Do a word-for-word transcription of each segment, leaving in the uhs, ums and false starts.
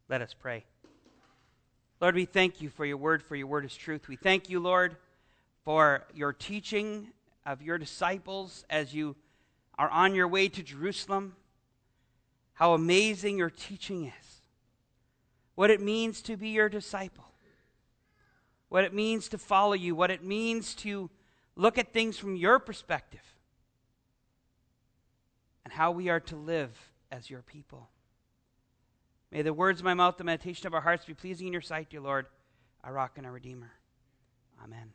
Let us pray. Lord, we thank you for your word, for your word is truth. We thank you, Lord, for your teaching of your disciples as you are on your way to Jerusalem. How amazing your teaching is. What it means to be your disciple. What it means to follow you. What it means to look at things from your perspective. And how we are to live as your people. May the words of my mouth, the meditation of our hearts be pleasing in your sight, dear Lord, our rock and our redeemer. Amen.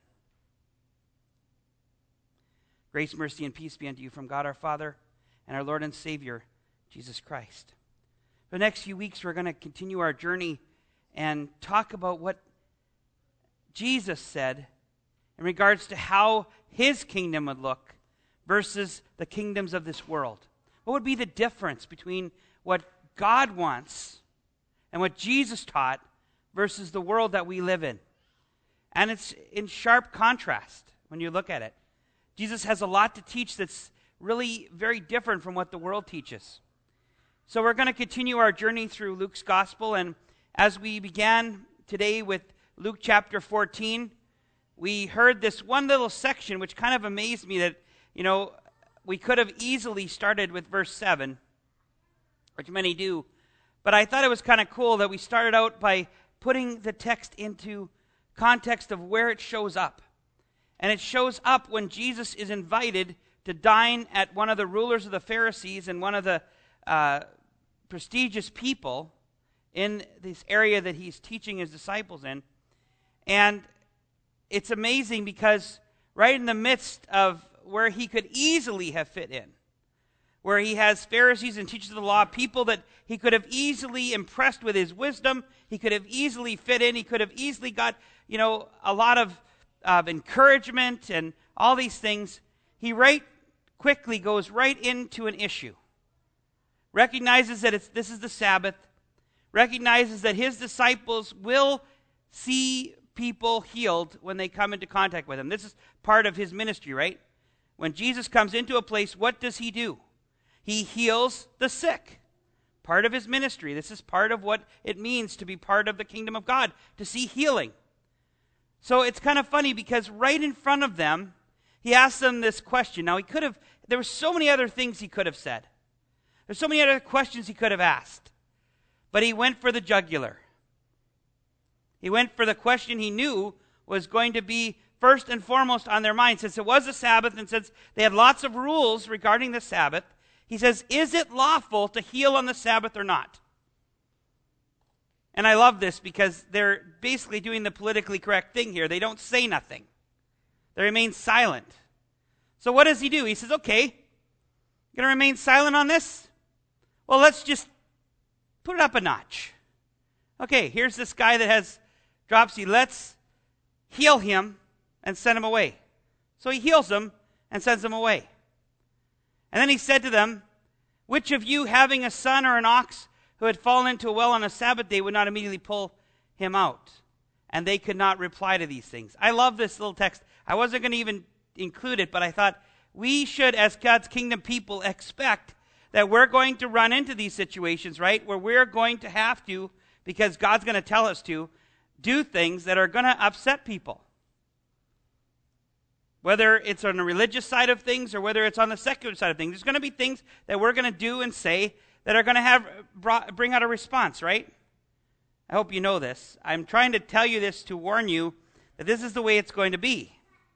Grace, mercy, and peace be unto you from God our Father and our Lord and Savior, Jesus Christ. For the next few weeks, we're going to continue our journey and talk about what Jesus said in regards to how his kingdom would look versus the kingdoms of this world. What would be the difference between what God wants and what Jesus taught versus the world that we live in? And it's in sharp contrast when you look at it. Jesus has a lot to teach that's really very different from what the world teaches. So we're going to continue our journey through Luke's gospel, and as we began today with Luke chapter fourteen, we heard this one little section which kind of amazed me that, you know, we could have easily started with verse seven, which many do, but I thought it was kind of cool that we started out by putting the text into context of where it shows up. And it shows up when Jesus is invited to dine at one of the rulers of the Pharisees and one of the uh, prestigious people in this area that he's teaching his disciples in. And it's amazing because right in the midst of where he could easily have fit in, where he has Pharisees and teachers of the law, people that he could have easily impressed with his wisdom, he could have easily fit in, he could have easily got, you know, a lot of, of encouragement and all these things, he right quickly goes right into an issue. Recognizes that it's, this is the Sabbath, recognizes that his disciples will see people healed when they come into contact with him. This is part of his ministry, right? When Jesus comes into a place, what does he do? He heals the sick. Part of his ministry. This is part of what it means to be part of the kingdom of God, to see healing. So it's kind of funny because right in front of them, he asks them this question. Now he could have, there were so many other things he could have said. There's so many other questions he could have asked. But he went for the jugular. He went for the question he knew was going to be first and foremost on their mind. Since it was a Sabbath and since they had lots of rules regarding the Sabbath, he says, is it lawful to heal on the Sabbath or not? And I love this because they're basically doing the politically correct thing here. They don't say nothing. They remain silent. So what does he do? He says, okay, you're going to remain silent on this? Well, let's just put it up a notch. Okay, here's this guy that has dropsy. Let's heal him and send him away. So he heals him and sends him away. And then he said to them, which of you having a son or an ox who had fallen into a well on a Sabbath day would not immediately pull him out? And they could not reply to these things. I love this little text. I wasn't going to even include it, but I thought we should, as God's kingdom people, expect that we're going to run into these situations, right? Where we're going to have to, because God's going to tell us to, do things that are going to upset people. Whether it's on the religious side of things or whether it's on the secular side of things, there's going to be things that we're going to do and say that are going to have brought, bring out a response, right? I hope you know this. I'm trying to tell you this to warn you that this is the way it's going to be.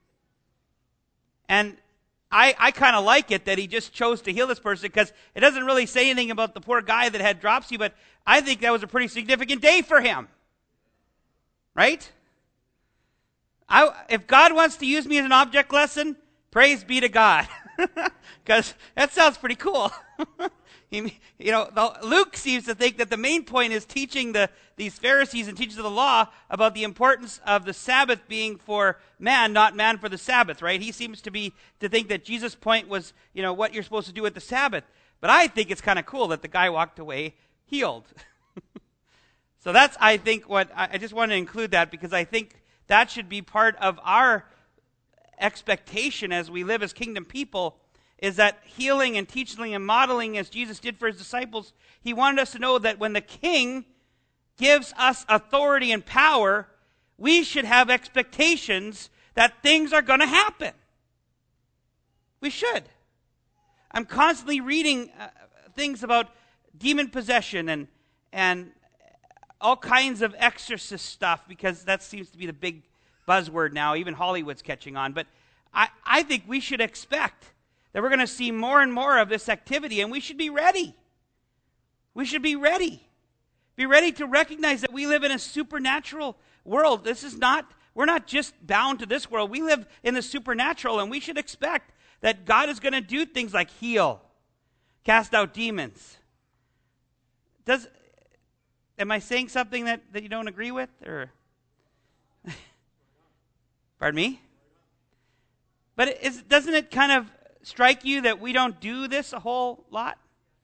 And I, I kind of like it that he just chose to heal this person because it doesn't really say anything about the poor guy that had dropsy, but I think that was a pretty significant day for him. Right? I, if God wants to use me as an object lesson, praise be to God. Because that sounds pretty cool. you know, the, Luke seems to think that the main point is teaching the these Pharisees and teachers of the law about the importance of the Sabbath being for man, not man for the Sabbath, right? He seems to be to think that Jesus' point was, you know, what you're supposed to do with the Sabbath. But I think it's kind of cool that the guy walked away healed. So that's, I think, what I, I just want to include that because I think that should be part of our expectation as we live as kingdom people, is that healing and teaching and modeling as Jesus did for his disciples, he wanted us to know that when the king gives us authority and power, we should have expectations that things are going to happen. We should. I'm constantly reading uh, things about demon possession and and all kinds of exorcist stuff, because that seems to be the big buzzword now. Even Hollywood's catching on. But I, I think we should expect that we're going to see more and more of this activity, and we should be ready. We should be ready. Be ready to recognize that we live in a supernatural world. This is not, we're not just bound to this world. We live in the supernatural, and we should expect that God is going to do things like heal, cast out demons. Does, am I saying something that, that you don't agree with? Or pardon me? But is, doesn't it kind of strike you that we don't do this a whole lot?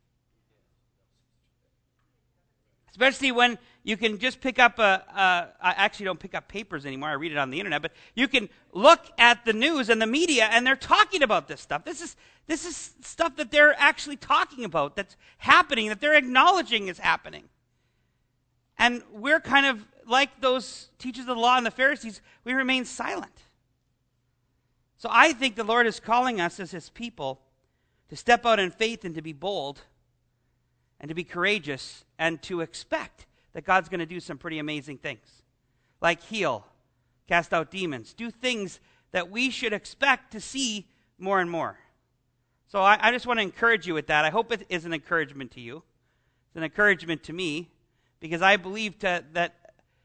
Especially when you can just pick up a, a, I actually don't pick up papers anymore. I read it on the internet. But you can look at the news and the media, and they're talking about this stuff. This is this is stuff that they're actually talking about, that's happening, that they're acknowledging is happening. And we're kind of like those teachers of the law and the Pharisees. We remain silent. So I think the Lord is calling us as his people to step out in faith and to be bold and to be courageous and to expect that God's going to do some pretty amazing things. Like heal, cast out demons, do things that we should expect to see more and more. So I, I just want to encourage you with that. I hope it is an encouragement to you. It's an encouragement to me, because I believe to, that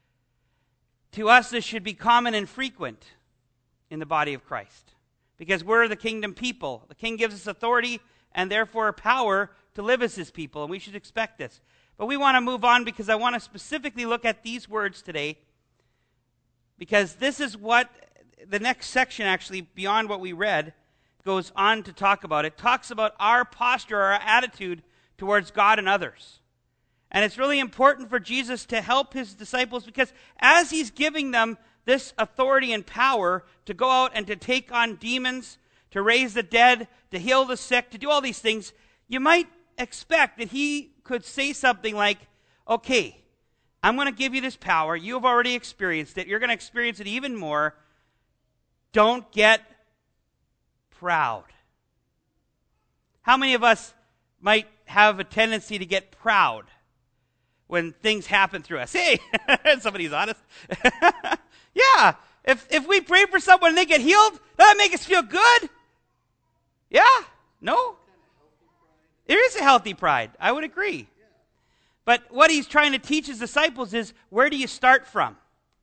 to us this should be common and frequent in the body of Christ. Because we're the kingdom people. The king gives us authority and therefore power to live as his people, and we should expect this. But we want to move on, because I want to specifically look at these words today, because this is what the next section, actually, beyond what we read, goes on to talk about. It talks about our posture, our attitude towards God and others. And it's really important for Jesus to help his disciples, because as he's giving them this authority and power to go out and to take on demons, to raise the dead, to heal the sick, to do all these things, you might expect that he could say something like, okay, I'm going to give you this power. You have already experienced it. You're going to experience it even more. Don't get proud. How many of us might have a tendency to get proud when things happen through us? Hey, somebody's honest. Yeah, if if we pray for someone and they get healed, does that make us feel good? Yeah? No? There is a healthy pride. I would agree. But what he's trying to teach his disciples is, where do you start from?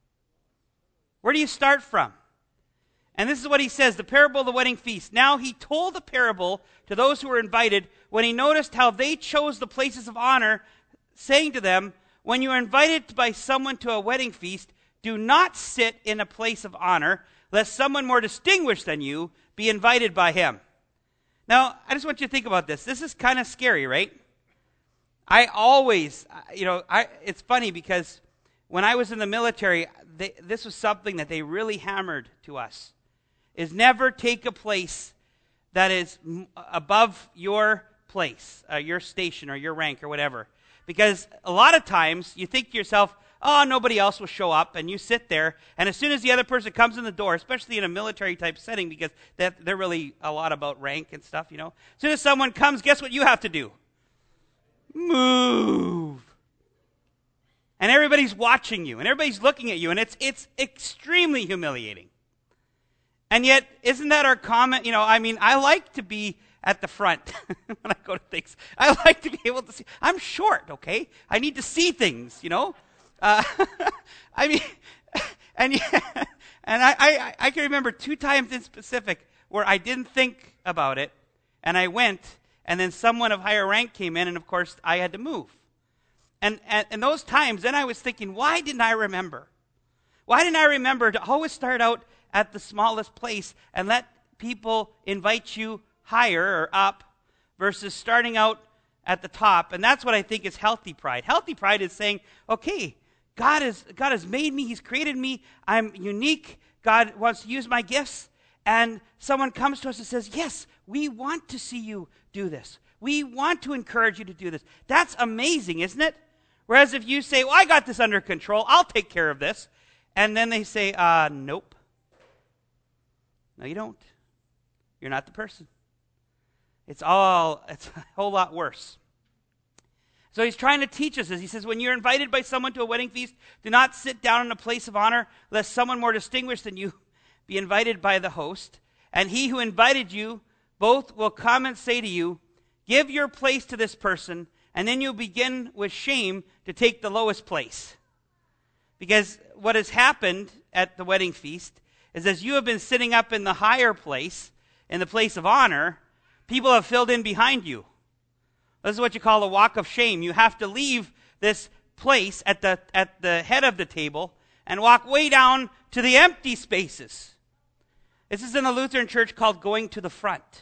Where do you start from? And this is what he says, the parable of the wedding feast. Now he told the parable to those who were invited when he noticed how they chose the places of honor, saying to them, when you are invited by someone to a wedding feast, do not sit in a place of honor, lest someone more distinguished than you be invited by him. Now, I just want you to think about this. This is kind of scary, right? I always, you know, I, it's funny because when I was in the military, they, this was something that they really hammered to us, is never take a place that is m- above your place, uh, your station or your rank or whatever. Because a lot of times you think to yourself, oh, nobody else will show up, and you sit there, and as soon as the other person comes in the door, especially in a military-type setting, because that, they're really a lot about rank and stuff, you know. As soon as someone comes, guess what you have to do? Move. And everybody's watching you, and everybody's looking at you, and it's it's extremely humiliating. And yet, isn't that our comment? You know, I mean, I like to be at the front when I go to things. I like to be able to see. I'm short, okay? I need to see things, you know. Uh, I mean, and yeah, and I, I, I can remember two times in specific where I didn't think about it, and I went, and then someone of higher rank came in, and of course I had to move. And, and and those times, then I was thinking, why didn't I remember? Why didn't I remember to always start out at the smallest place and let people invite you higher or up versus starting out at the top? And that's what I think is healthy pride. Healthy pride is saying, okay, God is God has made me, he's created me, I'm unique, God wants to use my gifts, and someone comes to us and says, yes, we want to see you do this. We want to encourage you to do this. That's amazing, isn't it? Whereas if you say, well, I got this under control, I'll take care of this. And then they say, uh, nope. No, you don't. You're not the person. It's all, it's a whole lot worse. So he's trying to teach us this. He says, when you're invited by someone to a wedding feast, do not sit down in a place of honor, lest someone more distinguished than you be invited by the host. And he who invited you, both will come and say to you, give your place to this person, and then you'll begin with shame to take the lowest place. Because what has happened at the wedding feast is as you have been sitting up in the higher place, in the place of honor, people have filled in behind you. This is what you call a walk of shame. You have to leave this place at the at the head of the table and walk way down to the empty spaces. This is in a Lutheran church called going to the front.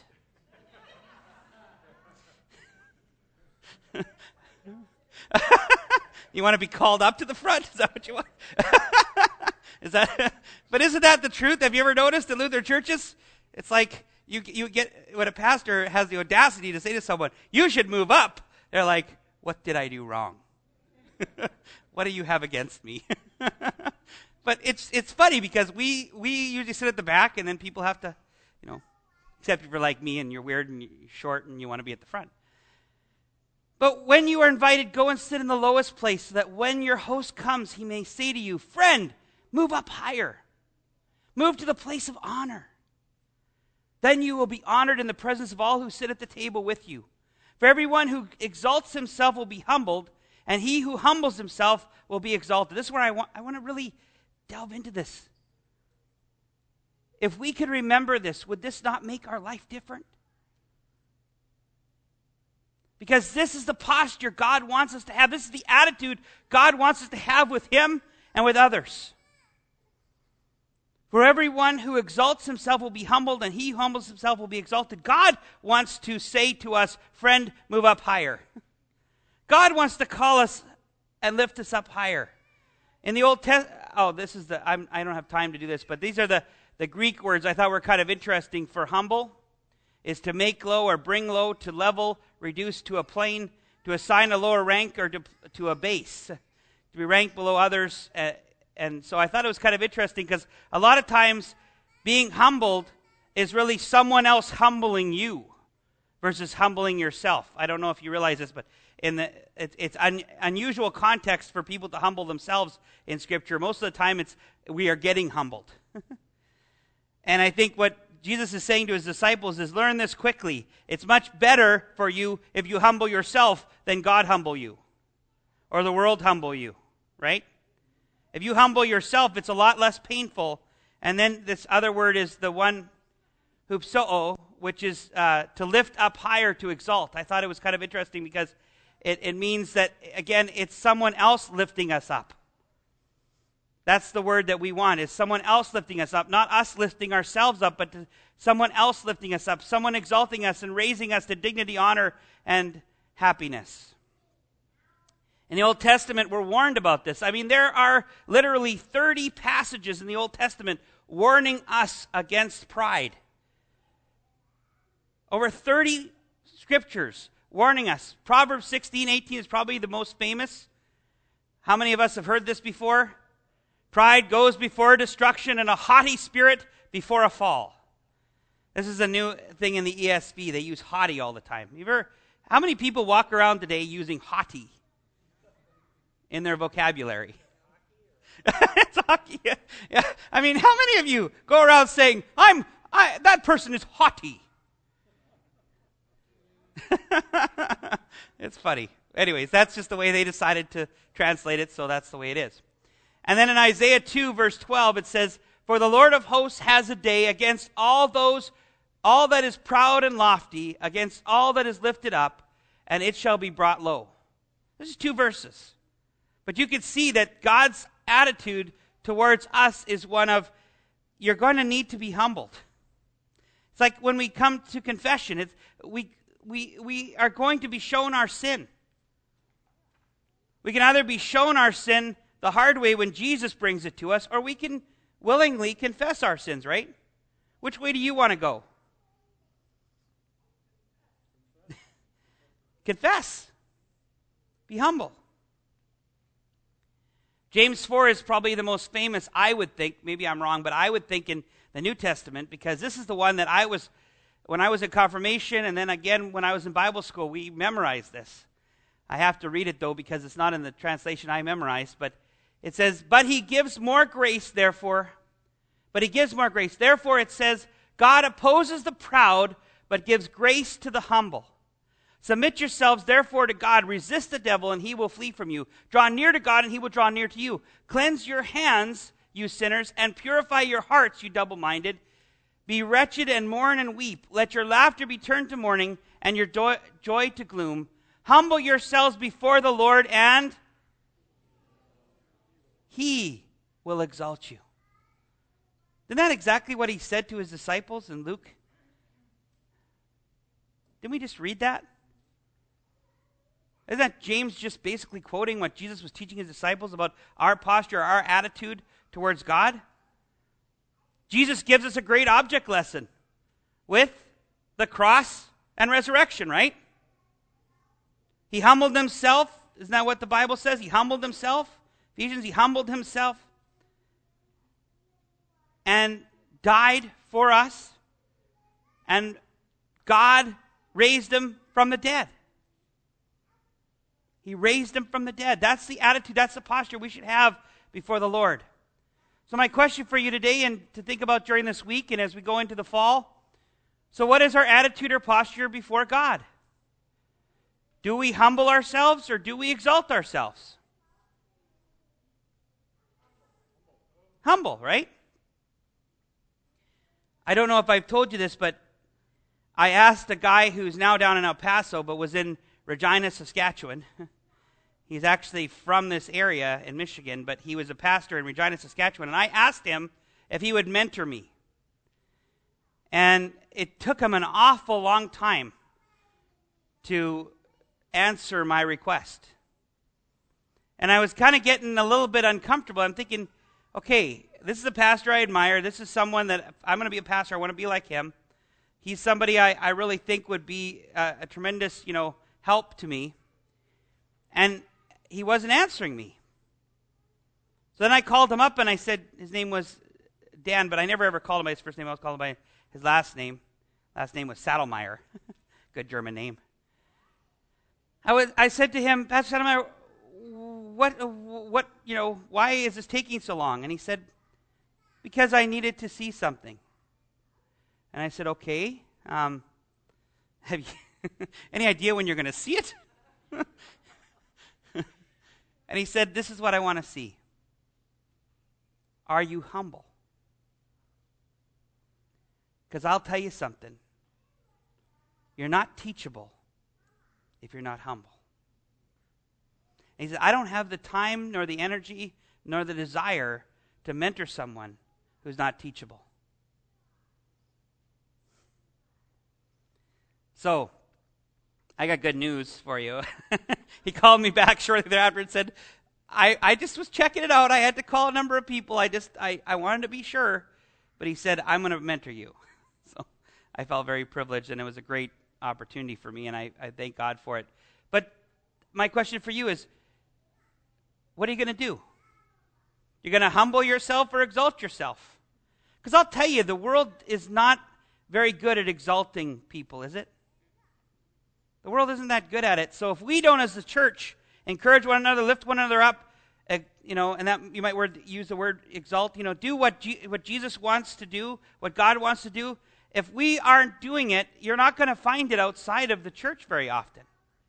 You want to be called up to the front? Is that what you want? Is that? But isn't that the truth? Have you ever noticed in Lutheran churches? It's like you you get when a pastor has the audacity to say to someone, "You should move up." They're like, "What did I do wrong? What do you have against me?" But it's it's funny because we we usually sit at the back, and then people have to, you know, except if you're like me and you're weird and you're short and you want to be at the front. But when you are invited, go and sit in the lowest place, so that when your host comes, he may say to you, "Friend, move up higher. Move to the place of honor. Then you will be honored in the presence of all who sit at the table with you. For everyone who exalts himself will be humbled, and he who humbles himself will be exalted." This is where I want I want to really delve into this. If we could remember this, would this not make our life different? Because this is the posture God wants us to have. This is the attitude God wants us to have with him and with others. For everyone who exalts himself will be humbled, and he who humbles himself will be exalted. God wants to say to us, "Friend, move up higher." God wants to call us and lift us up higher. In the Old Testament, oh, this is the, I'm, I don't have time to do this, but these are the, the Greek words I thought were kind of interesting. For humble is to make low or bring low, to level, reduce to a plane, to assign a lower rank or to, to a base, to be ranked below others. Uh, and so I thought it was kind of interesting because a lot of times being humbled is really someone else humbling you versus humbling yourself. I don't know if you realize this, but in the it, it's un, unusual context for people to humble themselves in Scripture. Most of the time it's we are getting humbled. And I think what Jesus is saying to his disciples is, learn this quickly. It's much better for you if you humble yourself than God humble you or the world humble you, right? If you humble yourself, it's a lot less painful. And then this other word is the one, hupsoo, which is uh, to lift up higher, to exalt. I thought it was kind of interesting because it, it means that, again, it's someone else lifting us up. That's the word that we want, is someone else lifting us up. Not us lifting ourselves up, but someone else lifting us up. Someone exalting us and raising us to dignity, honor, and happiness. In the Old Testament, we're warned about this. I mean, there are literally thirty passages in the Old Testament warning us against pride. Over thirty scriptures warning us. Proverbs sixteen eighteen is probably the most famous. How many of us have heard this before? Pride goes before destruction, and a haughty spirit before a fall. This is a new thing in the E S V. They use haughty all the time. You ever, how many people walk around today using haughty in their vocabulary? It's hockey. Yeah. Yeah. I mean, how many of you go around saying, "I'm I, that person is haughty"? It's funny. Anyways, that's just the way they decided to translate it, so that's the way it is. And then in Isaiah two, verse twelve, it says, "For the Lord of hosts has a day against all those, all that is proud and lofty, against all that is lifted up, and it shall be brought low." This is two verses. But you can see that God's attitude towards us is one of, you're going to need to be humbled. It's like when we come to confession, it's, we, we, we are going to be shown our sin. We can either be shown our sin the hard way when Jesus brings it to us, or we can willingly confess our sins, right? Which way do you want to go? Confess. Be humble. James four is probably the most famous, I would think, maybe I'm wrong, but I would think in the New Testament, because this is the one that I was, when I was in confirmation, and then again when I was in Bible school, we memorized this. I have to read it, though, because it's not in the translation I memorized, but it says, but he gives more grace, therefore, but he gives more grace. Therefore, it says, God opposes the proud, but gives grace to the humble. Submit yourselves, therefore, to God. Resist the devil, and he will flee from you. Draw near to God, and he will draw near to you. Cleanse your hands, you sinners, and purify your hearts, you double-minded. Be wretched and mourn and weep. Let your laughter be turned to mourning, and your joy, joy to gloom. Humble yourselves before the Lord, and he will exalt you. Isn't that exactly what he said to his disciples in Luke? Didn't we just read that? Isn't that James just basically quoting what Jesus was teaching his disciples about our posture, our attitude towards God? Jesus gives us a great object lesson with the cross and resurrection, right? He humbled himself. Isn't that what the Bible says? He humbled himself. Ephesians, he humbled himself and died for us. And God raised him from the dead. He raised him from the dead. That's the attitude, that's the posture we should have before the Lord. So my question for you today, and to think about during this week and as we go into the fall, so what is our attitude or posture before God? Do we humble ourselves or do we exalt ourselves? Humble, right? I don't know if I've told you this, but I asked a guy who's now down in El Paso but was in Regina, Saskatchewan. He's actually from this area in Michigan, but he was a pastor in Regina, Saskatchewan. And I asked him if he would mentor me. And it took him an awful long time to answer my request. And I was kind of getting a little bit uncomfortable. I'm thinking, okay, this is a pastor I admire. This is someone that if I'm going to be a pastor, I want to be like him. He's somebody I, I really think would be a, a tremendous, you know, help to me. And he wasn't answering me. So then I called him up and I said, his name was Dan, but I never ever called him by his first name. I was calling him by his last name. Last name was Saddlemeyer. Good German name. I was. I said to him, Pastor Saddlemeyer, what, what, you know, why is this taking so long? And he said, because I needed to see something. And I said, okay, um, have you any idea when you're going to see it? And he said, this is what I want to see. Are you humble? Because I'll tell you something. You're not teachable if you're not humble. And he said, I don't have the time nor the energy nor the desire to mentor someone who's not teachable. So, I got good news for you. He called me back shortly thereafter and said, I, I just was checking it out. I had to call a number of people. I just, I, I wanted to be sure. But he said, I'm going to mentor you. So I felt very privileged, and it was a great opportunity for me, and I, I thank God for it. But my question for you is, what are you going to do? You're going to humble yourself or exalt yourself? Because I'll tell you, the world is not very good at exalting people, is it? The world isn't that good at it. So if we don't, as the church, encourage one another, lift one another up, uh, you know, and that you might word, use the word exalt, you know, do what, G- what Jesus wants to do, what God wants to do. If we aren't doing it, you're not going to find it outside of the church very often.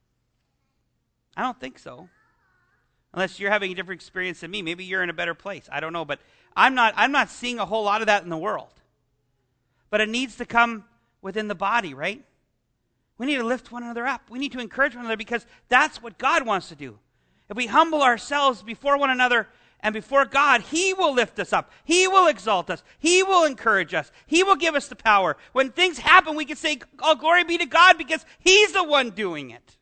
I don't think so. Unless you're having a different experience than me. Maybe you're in a better place. I don't know. But I'm not, I'm not seeing a whole lot of that in the world. But it needs to come within the body, right? We need to lift one another up. We need to encourage one another because that's what God wants to do. If we humble ourselves before one another and before God, He will lift us up. He will exalt us. He will encourage us. He will give us the power. When things happen, we can say, all glory be to God because He's the one doing it.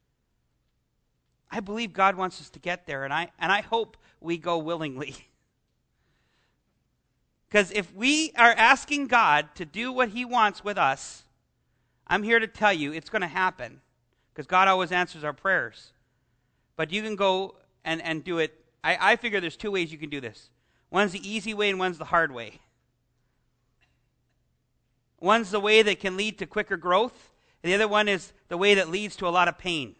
I believe God wants us to get there, and I, and I hope we go willingly. Because if we are asking God to do what He wants with us, I'm here to tell you it's going to happen because God always answers our prayers. But you can go and, and do it I, I figure there's two ways you can do this. One's the easy way and one's the hard way. One's the way that can lead to quicker growth, and the other one is the way that leads to a lot of pain.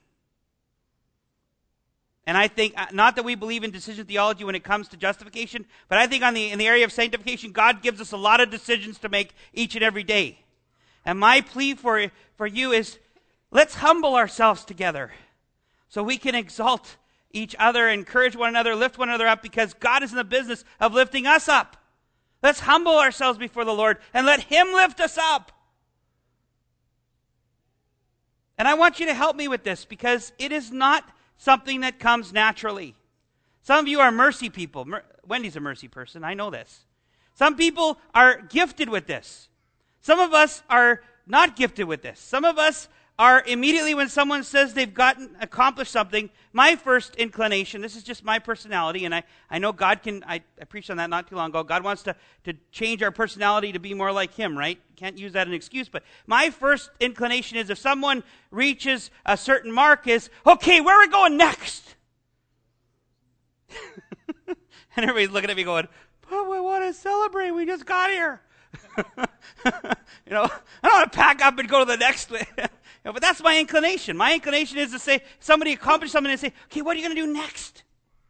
And I think, not that we believe in decision theology when it comes to justification, but I think on the in the area of sanctification, God gives us a lot of decisions to make each and every day. And my plea for, for you is, let's humble ourselves together so we can exalt each other, encourage one another, lift one another up, because God is in the business of lifting us up. Let's humble ourselves before the Lord and let Him lift us up. And I want you to help me with this, because it is not something that comes naturally. Some of you are mercy people. Mer- Wendy's a mercy person. I know this. Some people are gifted with this. Some of us are not gifted with this. Some of us are immediately when someone says they've gotten accomplished something, my first inclination, this is just my personality, and I, I know God can, I, I preached on that not too long ago, God wants to, to change our personality to be more like Him, right? Can't use that as an excuse, but my first inclination is if someone reaches a certain mark is, okay, where are we going next? And everybody's looking at me going, but we want to celebrate, we just got here. You know, I don't want to pack up and go to the next one. You know, but that's my inclination. My inclination is to say, somebody accomplished something and say, okay, what are you going to do next?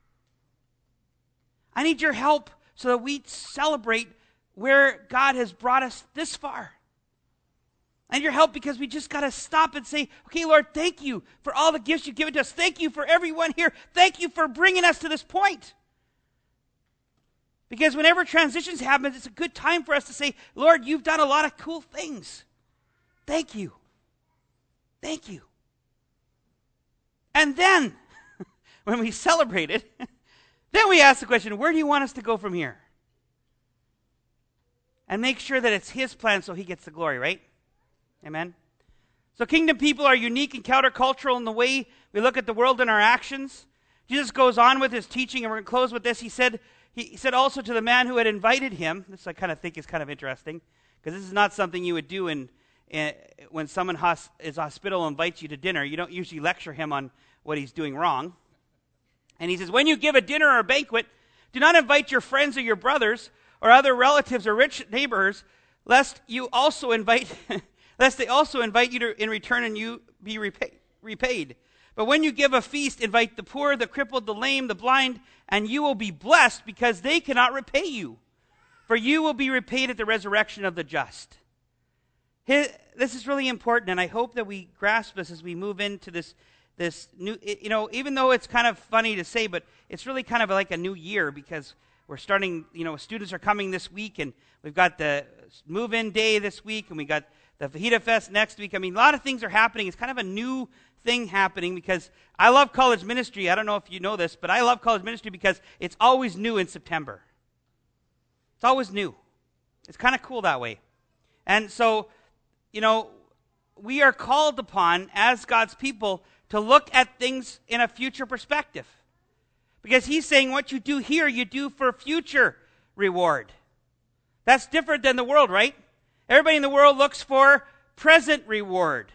I need your help so that we celebrate where God has brought us this far. I need your help because we just got to stop and say, okay, Lord, thank you for all the gifts you've given to us. Thank you for everyone here. Thank you for bringing us to this point. Because whenever transitions happen, it's a good time for us to say, Lord, you've done a lot of cool things. Thank you. Thank you. And then, when we celebrate it, then we ask the question, where do you want us to go from here? And make sure that it's His plan so He gets the glory, right? Amen? So kingdom people are unique and countercultural in the way we look at the world and our actions. Jesus goes on with His teaching, and we're going to close with this. He said, he said also to the man who had invited Him, this I kind of think is kind of interesting, because this is not something you would do in Uh, when someone hos- is hospitable and invites you to dinner, you don't usually lecture him on what he's doing wrong. And he says, when you give a dinner or a banquet, do not invite your friends or your brothers or other relatives or rich neighbors, lest you also invite, lest they also invite you to, in return and you be repay, repaid. But when you give a feast, invite the poor, the crippled, the lame, the blind, and you will be blessed because they cannot repay you. For you will be repaid at the resurrection of the just. His, this is really important, and I hope that we grasp this as we move into this this new, you know, even though it's kind of funny to say, but it's really kind of like a new year because we're starting, you know, students are coming this week, and we've got the move-in day this week, and we got the Fajita Fest next week. I mean, a lot of things are happening. It's kind of a new thing happening because I love college ministry. I don't know if you know this, but I love college ministry because it's always new in September. It's always new. It's kind of cool that way. And so, you know, we are called upon as God's people to look at things in a future perspective. Because He's saying what you do here, you do for future reward. That's different than the world, right? Everybody in the world looks for present reward.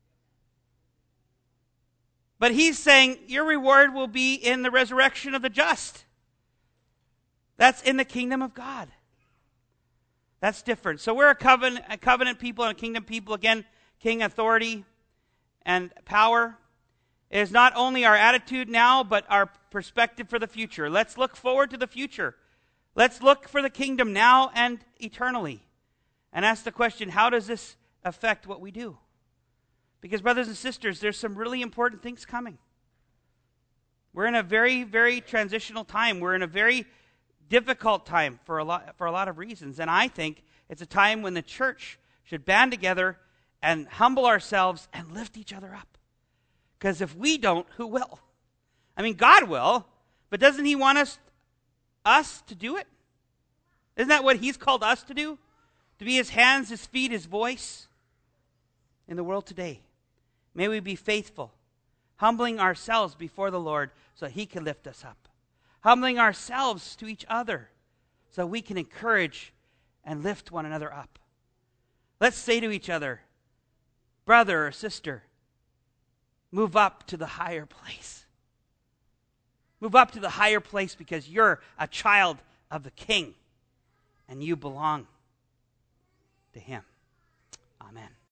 But He's saying your reward will be in the resurrection of the just. That's in the kingdom of God. That's different. So we're a covenant, a covenant people and a kingdom people. Again, king authority and power. It is not only our attitude now, but our perspective for the future. Let's look forward to the future. Let's look for the kingdom now and eternally. And ask the question, how does this affect what we do? Because brothers and sisters, there's some really important things coming. We're in a very, very transitional time. We're in a very difficult time for a lot for a lot of reasons. And I think it's a time when the church should band together and humble ourselves and lift each other up. Because if we don't, who will? I mean, God will, but doesn't He want us, us to do it? Isn't that what He's called us to do? To be His hands, His feet, His voice in the world today. May we be faithful, humbling ourselves before the Lord so He can lift us up. Humbling ourselves to each other so we can encourage and lift one another up. Let's say to each other, brother or sister, move up to the higher place. Move up to the higher place because you're a child of the King and you belong to him. Amen.